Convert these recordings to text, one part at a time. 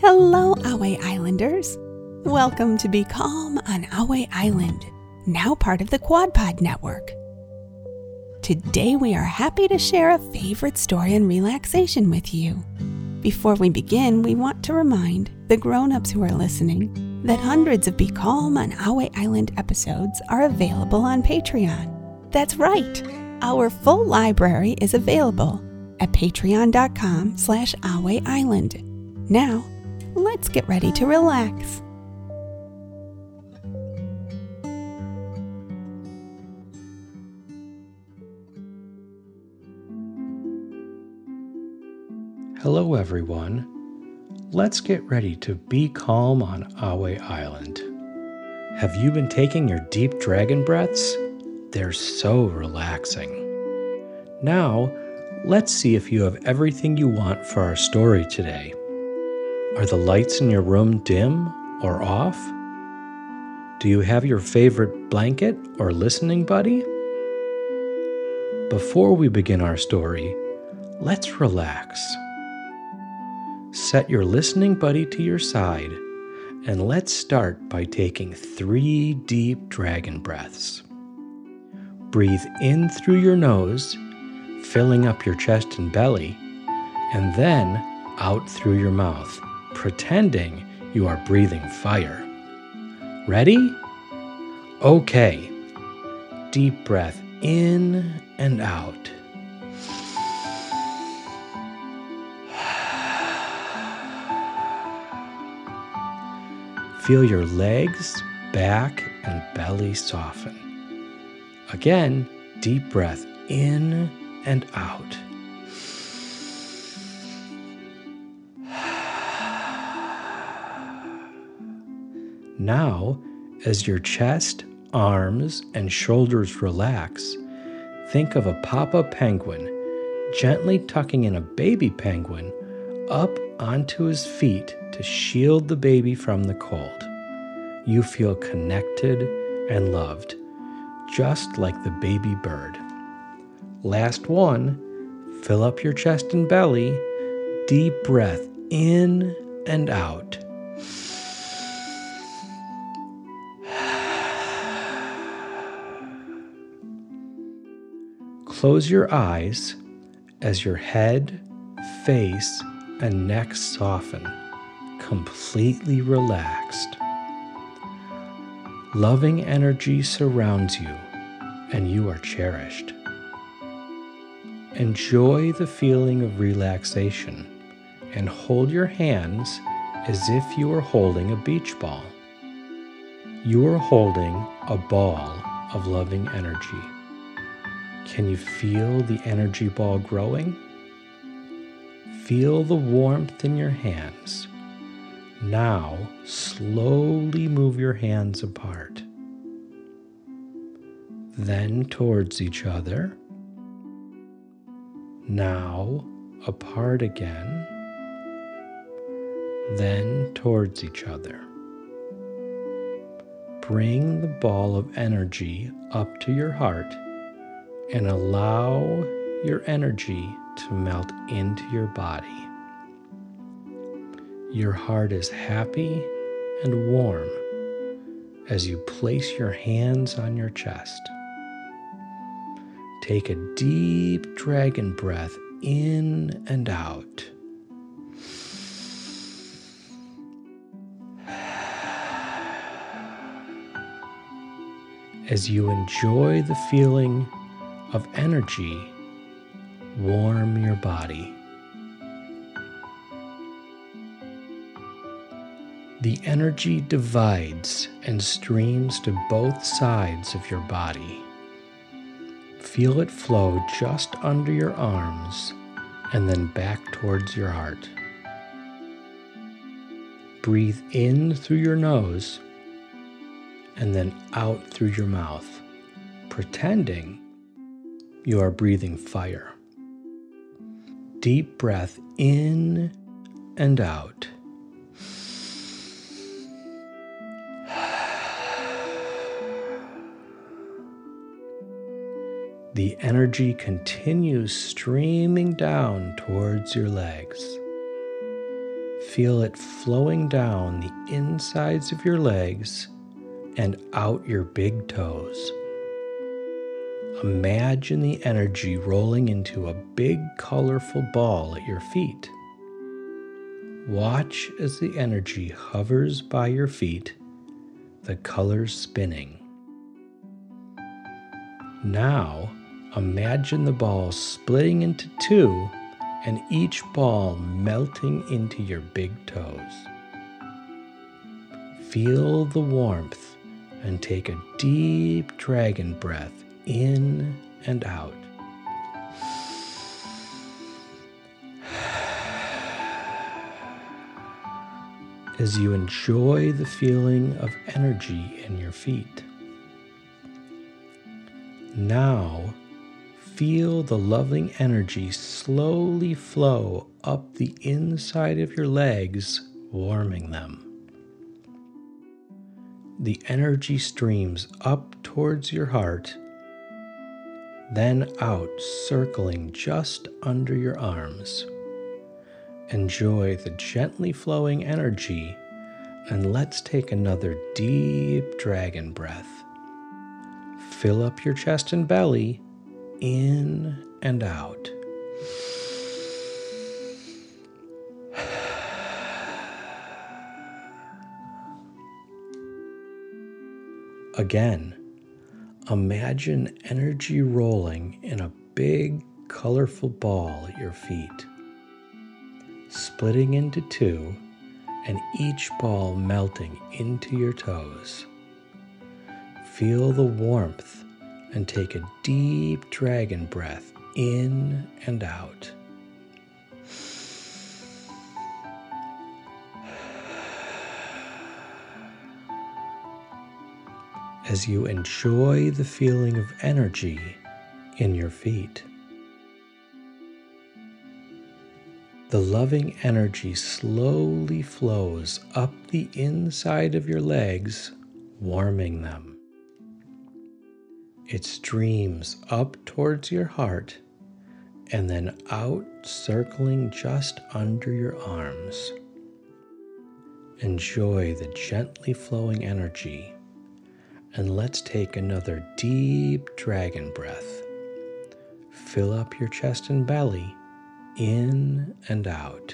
Hello, Ahway Islanders. Welcome to Be Calm on Ahway Island, now part of the QuadPod Network. Today we are happy to share a favorite story on relaxation with you. Before we begin, we want to remind the grown-ups who are listening that hundreds of Be Calm on Ahway Island episodes are available on Patreon. That's right, our full library is available at patreon.com/Ahway Island. Now, let's get ready to relax. Hello everyone. Let's get ready to be calm on Ahway Island. Have you been taking your deep dragon breaths? They're so relaxing. Now, let's see if you have everything you want for our story today. Are the lights in your room dim or off? Do you have your favorite blanket or listening buddy? Before we begin our story, let's relax. Set your listening buddy to your side, and let's start by taking 3 deep dragon breaths. Breathe in through your nose, filling up your chest and belly, and then out through your mouth, pretending you are breathing fire. Ready? Okay. Deep breath in and out. Feel your legs, back, and belly soften. Again, deep breath in and out. Now, as your chest, arms, and shoulders relax, think of a papa penguin gently tucking in a baby penguin up onto his feet to shield the baby from the cold. You feel connected and loved, just like the baby bird. Last one, fill up your chest and belly, deep breath in and out. Close your eyes as your head, face, and neck soften, completely relaxed. Loving energy surrounds you, and you are cherished. Enjoy the feeling of relaxation and hold your hands as if you were holding a beach ball. You are holding a ball of loving energy. Can you feel the energy ball growing? Feel the warmth in your hands. Now, slowly move your hands apart. Then towards each other. Now, apart again. Then towards each other. Bring the ball of energy up to your heart and allow your energy to melt into your body. Your heart is happy and warm as you place your hands on your chest. Take a deep dragon breath in and out. As you enjoy the feeling of energy, warm your body. The energy divides and streams to both sides of your body. Feel it flow just under your arms and then back towards your heart. Breathe in through your nose and then out through your mouth, pretending you are breathing fire. Deep breath in and out. The energy continues streaming down towards your legs. Feel it flowing down the insides of your legs and out your big toes. Imagine the energy rolling into a big, colorful ball at your feet. Watch as the energy hovers by your feet, the colors spinning. Now, imagine the ball splitting into two and each ball melting into your big toes. Feel the warmth and take a deep dragon breath in and out. As you enjoy the feeling of energy in your feet. Now, feel the loving energy slowly flow up the inside of your legs, warming them. The energy streams up towards your heart, then out, circling just under your arms. Enjoy the gently flowing energy, and let's take another deep dragon breath. Fill up your chest and belly, in and out. Again, imagine energy rolling in a big, colorful ball at your feet, splitting into two, and each ball melting into your toes. Feel the warmth and take a deep dragon breath in and out. As you enjoy the feeling of energy in your feet. The loving energy slowly flows up the inside of your legs, warming them. It streams up towards your heart and then out, circling just under your arms. Enjoy the gently flowing energy, and let's take another deep dragon breath. Fill up your chest and belly, in and out.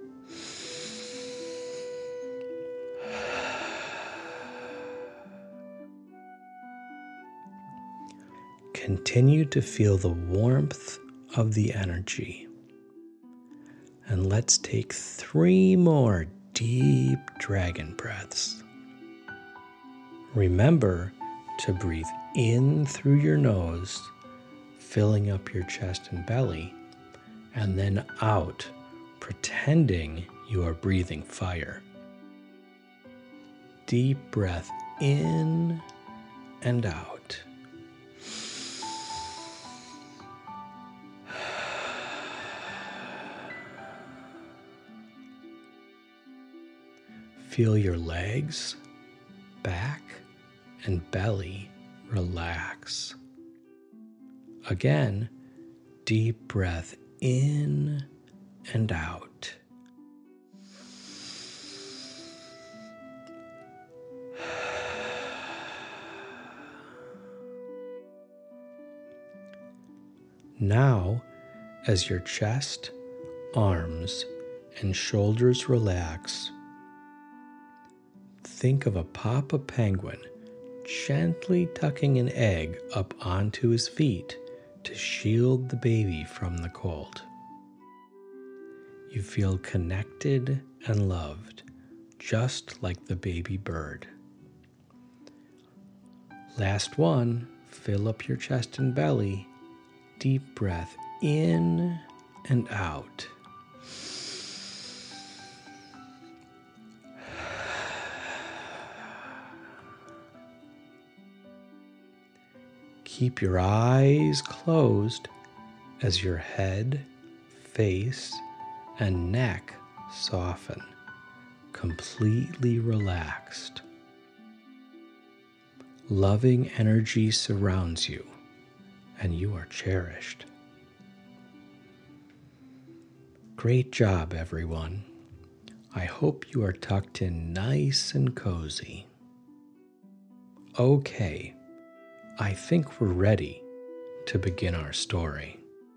Continue to feel the warmth of the energy. And let's take 3 more deep dragon breaths. Remember to breathe in through your nose, filling up your chest and belly, and then out, pretending you are breathing fire. Deep breath in and out. Feel your legs, back, and belly relax. Again, deep breath in and out. Now, as your chest, arms, and shoulders relax, think of a papa penguin gently tucking an egg up onto his feet to shield the baby from the cold. You feel connected and loved, just like the baby bird. Last one, fill up your chest and belly. Deep breath in and out. Keep your eyes closed as your head, face, and neck soften, completely relaxed. Loving energy surrounds you, and you are cherished. Great job, everyone. I hope you are tucked in nice and cozy. Okay, I think we're ready to begin our story.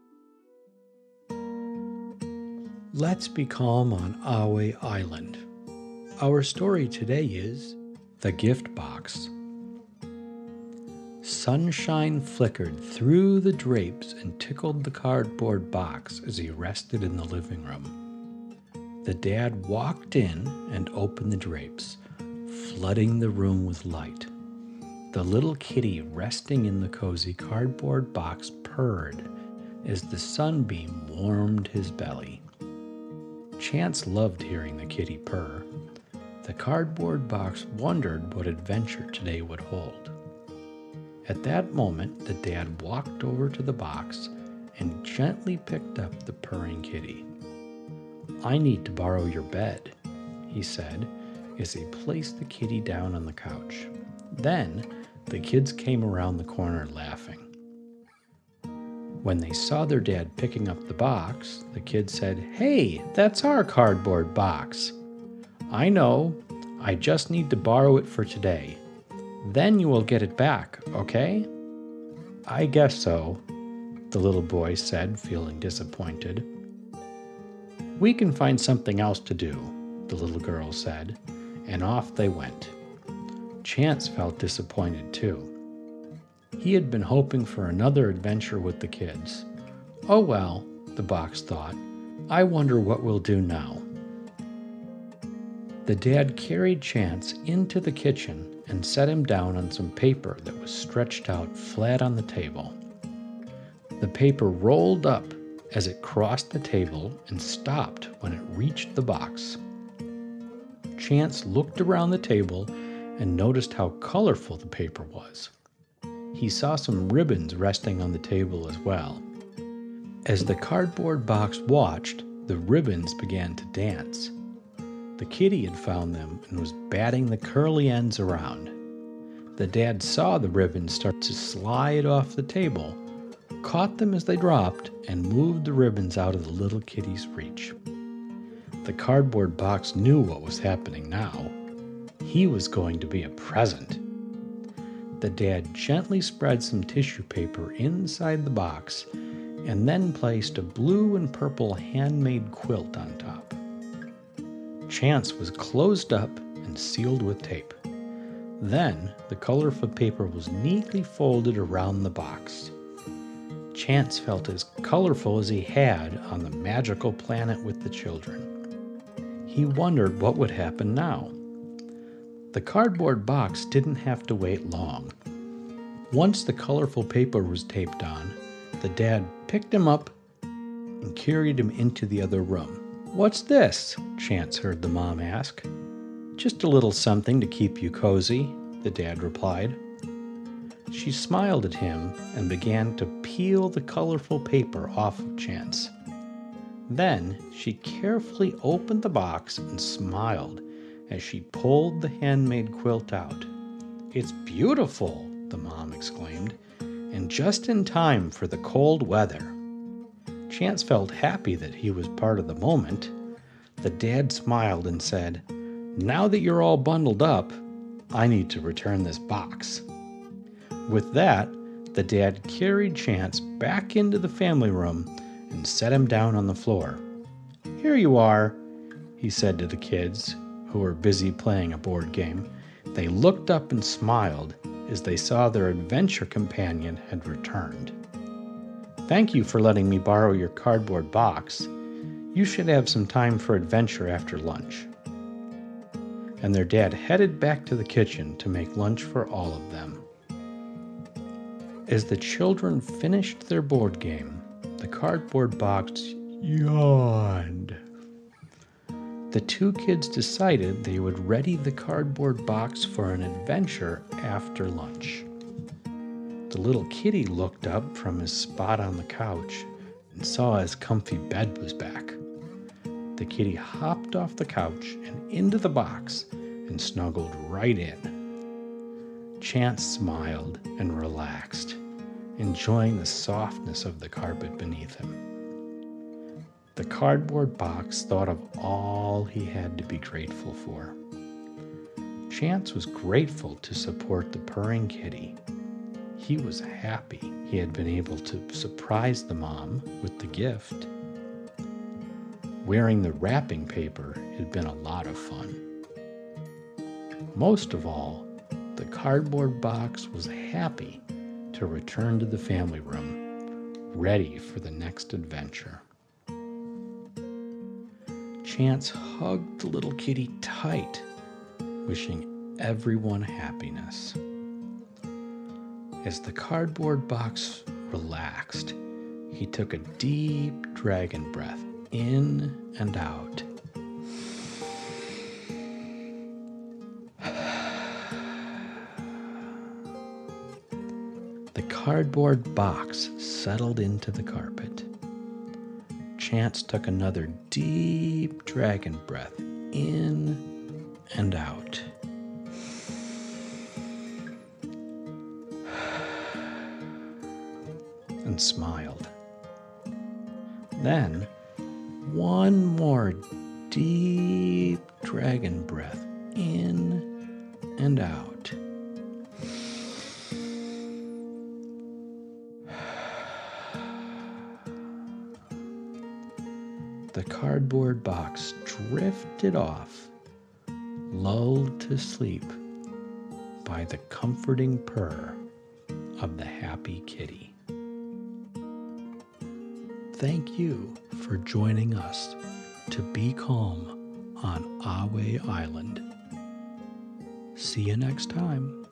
Let's be calm on Ahway Island. Our story today is The Gift Box. Sunshine flickered through the drapes and tickled the cardboard box as he rested in the living room. The dad walked in and opened the drapes, flooding the room with light. The little kitty resting in the cozy cardboard box purred as the sunbeam warmed his belly. Chance loved hearing the kitty purr. The cardboard box wondered what adventure today would hold. At that moment, the dad walked over to the box and gently picked up the purring kitty. "I need to borrow your bed," he said as he placed the kitty down on the couch. Then the kids came around the corner laughing. When they saw their dad picking up the box, the kids said, "Hey, that's our cardboard box." "I know. I just need to borrow it for today. Then you will get it back, okay?" "I guess so," the little boy said, feeling disappointed. "We can find something else to do," the little girl said, and off they went. Chance felt disappointed too. He had been hoping for another adventure with the kids. "Oh well," the box thought, "I wonder what we'll do now." The dad carried Chance into the kitchen and set him down on some paper that was stretched out flat on the table. The paper rolled up as it crossed the table and stopped when it reached the box. Chance looked around the table and noticed how colorful the paper was. He saw some ribbons resting on the table as well. As the cardboard box watched, the ribbons began to dance. The kitty had found them and was batting the curly ends around. The dad saw the ribbons start to slide off the table, caught them as they dropped, and moved the ribbons out of the little kitty's reach. The cardboard box knew what was happening now. He was going to be a present. The dad gently spread some tissue paper inside the box and then placed a blue and purple handmade quilt on top. Chance was closed up and sealed with tape. Then the colorful paper was neatly folded around the box. Chance felt as colorful as he had on the magical planet with the children. He wondered what would happen now. The cardboard box didn't have to wait long. Once the colorful paper was taped on, the dad picked him up and carried him into the other room. "What's this?" Chance heard the mom ask. "Just a little something to keep you cozy," the dad replied. She smiled at him and began to peel the colorful paper off of Chance. Then she carefully opened the box and smiled as she pulled the handmade quilt out. "It's beautiful," the mom exclaimed, "and just in time for the cold weather." Chance felt happy that he was part of the moment. The dad smiled and said, "Now that you're all bundled up, I need to return this box." With that, the dad carried Chance back into the family room and set him down on the floor. "Here you are," he said to the kids, who were busy playing a board game. They looked up and smiled as they saw their adventure companion had returned. "Thank you for letting me borrow your cardboard box. You should have some time for adventure after lunch." And their dad headed back to the kitchen to make lunch for all of them. As the children finished their board game, the cardboard box yawned. The two kids decided they would ready the cardboard box for an adventure after lunch. The little kitty looked up from his spot on the couch and saw his comfy bed was back. The kitty hopped off the couch and into the box and snuggled right in. Chance smiled and relaxed, enjoying the softness of the carpet beneath him. The cardboard box thought of all he had to be grateful for. Chance was grateful to support the purring kitty. He was happy he had been able to surprise the mom with the gift. Wearing the wrapping paper had been a lot of fun. Most of all, the cardboard box was happy to return to the family room, ready for the next adventure. Chance hugged the little kitty tight, wishing everyone happiness. As the cardboard box relaxed, he took a deep dragon breath in and out. The cardboard box settled into the carpet. Chance took another deep dragon breath in and out. And smiled. Then, one more deep dragon breath in and out. The cardboard box drifted off, lulled to sleep by the comforting purr of the happy kitty. Thank you for joining us to be calm on Ahway Island. See you next time.